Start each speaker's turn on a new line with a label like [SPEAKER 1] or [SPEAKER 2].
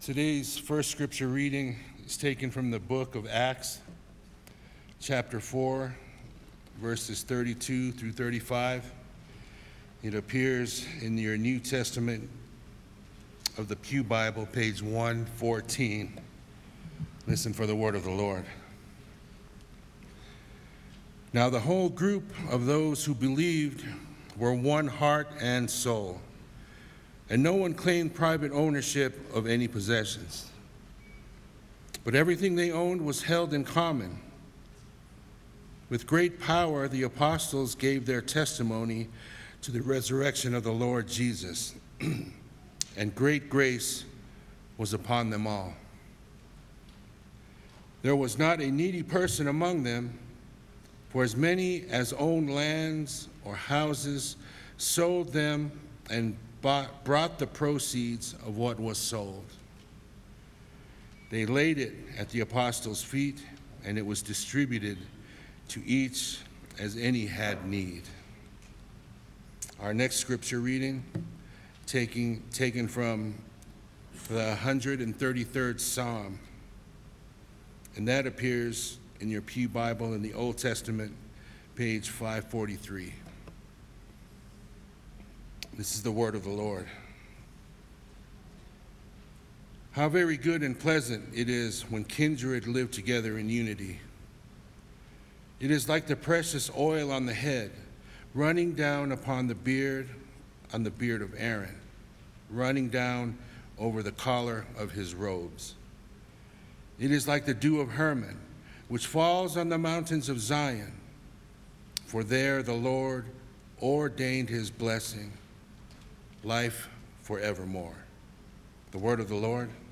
[SPEAKER 1] Today's first scripture reading is taken from the book of Acts, chapter 4, verses 32 through 35. It appears in your New Testament of the Pew Bible, page 114. Listen for the word of the Lord. Now the whole group of those who believed were one heart and soul, and no one claimed private ownership of any possessions. But everything they owned was held in common. With great power, the apostles gave their testimony to the resurrection of the Lord Jesus, and great grace was upon them all. There was not a needy person among them, for as many as owned lands or houses sold them and brought the proceeds of what was sold. They laid it at the apostles' feet, and it was distributed to each as any had need. Our next scripture reading, taken from the 133rd Psalm, and that appears in your Pew Bible in the Old Testament, page 543. This is the word of the Lord. How very good and pleasant it is when kindred live together in unity. It is like the precious oil on the head, running down upon the beard of Aaron, running down over the collar of his robes. It is like the dew of Hermon, which falls on the mountains of Zion. For there the Lord ordained his blessing, life forevermore. The word of the Lord.